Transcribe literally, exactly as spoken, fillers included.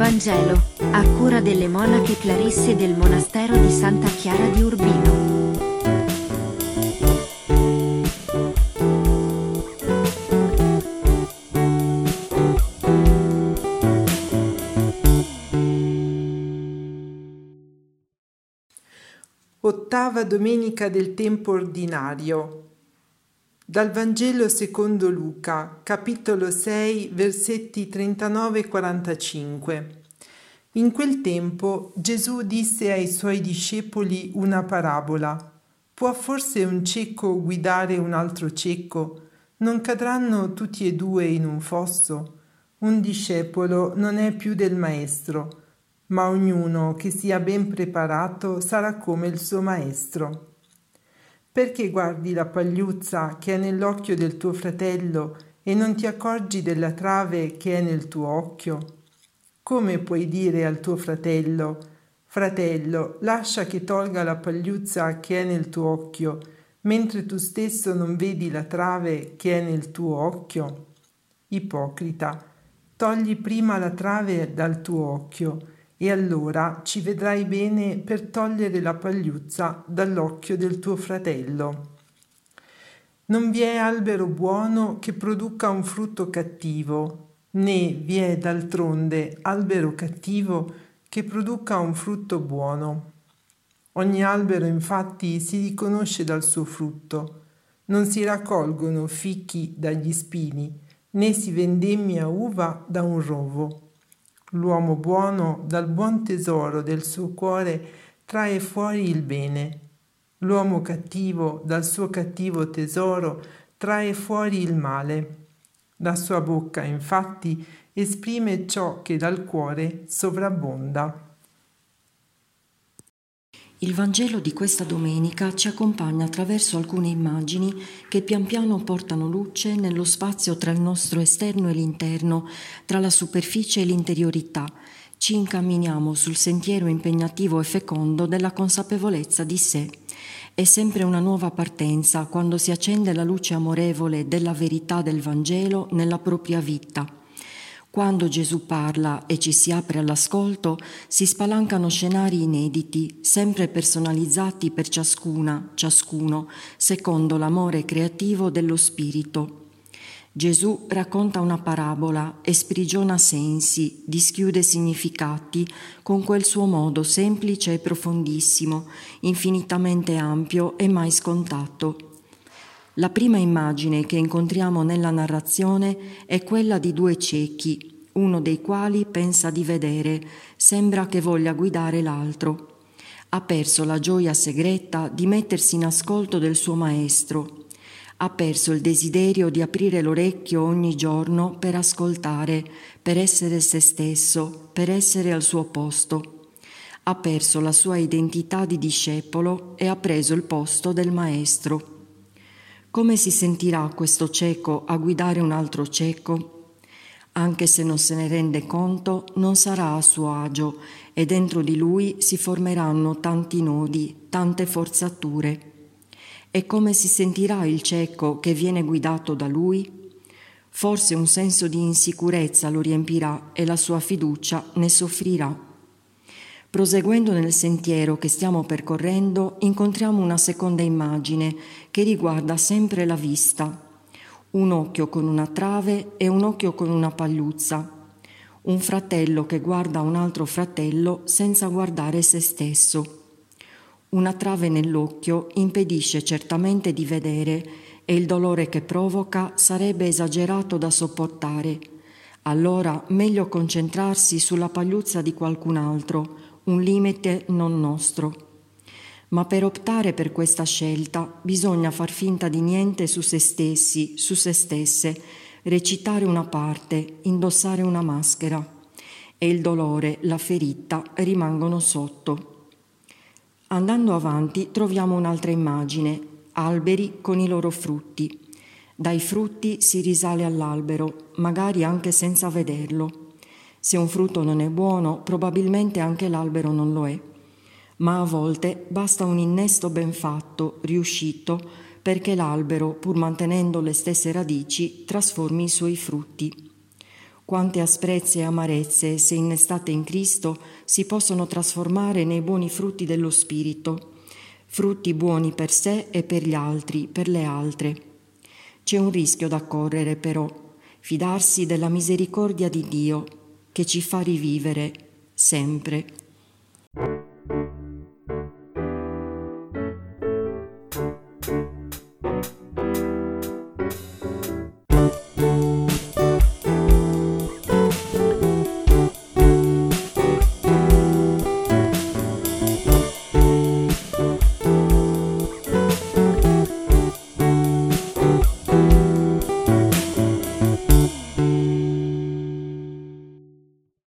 Vangelo, a cura delle monache clarisse del monastero di Santa Chiara di Urbino. Ottava domenica del tempo ordinario. Dal Vangelo secondo Luca, capitolo sei, versetti trentanove e quarantacinque. In quel tempo Gesù disse ai suoi discepoli una parabola. Può forse un cieco guidare un altro cieco? Non cadranno tutti e due in un fosso? Un discepolo non è più del maestro, ma ognuno che sia ben preparato sarà come il suo maestro. Perché guardi la pagliuzza che è nell'occhio del tuo fratello e non ti accorgi della trave che è nel tuo occhio? Come puoi dire al tuo fratello: fratello, lascia che tolga la pagliuzza che è nel tuo occhio, mentre tu stesso non vedi la trave che è nel tuo occhio? Ipocrita, togli prima la trave dal tuo occhio, e allora ci vedrai bene per togliere la pagliuzza dall'occhio del tuo fratello. Non vi è albero buono che produca un frutto cattivo, né vi è d'altronde albero cattivo che produca un frutto buono. Ogni albero infatti si riconosce dal suo frutto. Non si raccolgono fichi dagli spini, né si vendemmia uva da un rovo. L'uomo buono dal buon tesoro del suo cuore trae fuori il bene. L'uomo cattivo dal suo cattivo tesoro trae fuori il male. La sua bocca, infatti, esprime ciò che dal cuore sovrabbonda. Il Vangelo di questa domenica ci accompagna attraverso alcune immagini che pian piano portano luce nello spazio tra il nostro esterno e l'interno, tra la superficie e l'interiorità. Ci incamminiamo sul sentiero impegnativo e fecondo della consapevolezza di sé. È sempre una nuova partenza quando si accende la luce amorevole della verità del Vangelo nella propria vita. Quando Gesù parla e ci si apre all'ascolto, si spalancano scenari inediti, sempre personalizzati per ciascuna, ciascuno, secondo l'amore creativo dello Spirito. Gesù racconta una parabola e sprigiona sensi, dischiude significati con quel suo modo semplice e profondissimo, infinitamente ampio e mai scontato. La prima immagine che incontriamo nella narrazione è quella di due ciechi, uno dei quali pensa di vedere, sembra che voglia guidare l'altro. Ha perso la gioia segreta di mettersi in ascolto del suo maestro. Ha perso il desiderio di aprire l'orecchio ogni giorno per ascoltare, per essere se stesso, per essere al suo posto. Ha perso la sua identità di discepolo e ha preso il posto del maestro. Come si sentirà questo cieco a guidare un altro cieco? Anche se non se ne rende conto, non sarà a suo agio e dentro di lui si formeranno tanti nodi, tante forzature. E come si sentirà il cieco che viene guidato da lui? Forse un senso di insicurezza lo riempirà e la sua fiducia ne soffrirà. Proseguendo nel sentiero che stiamo percorrendo, incontriamo una seconda immagine che riguarda sempre la vista. Un occhio con una trave e un occhio con una pagliuzza. Un fratello che guarda un altro fratello senza guardare se stesso. Una trave nell'occhio impedisce certamente di vedere e il dolore che provoca sarebbe esagerato da sopportare. Allora meglio concentrarsi sulla pagliuzza di qualcun altro, un limite non nostro. Ma per optare per questa scelta bisogna far finta di niente su se stessi, su se stesse, recitare una parte, indossare una maschera e il dolore, la ferita rimangono sotto. Andando avanti troviamo un'altra immagine, alberi con i loro frutti. Dai frutti si risale all'albero, magari anche senza vederlo. Se un frutto non è buono, probabilmente anche l'albero non lo è. Ma a volte basta un innesto ben fatto, riuscito, perché l'albero, pur mantenendo le stesse radici, trasformi i suoi frutti. Quante asprezze e amarezze, se innestate in Cristo, si possono trasformare nei buoni frutti dello Spirito, frutti buoni per sé e per gli altri, per le altre. C'è un rischio da correre, però, fidarsi della misericordia di Dio, che ci fa rivivere sempre.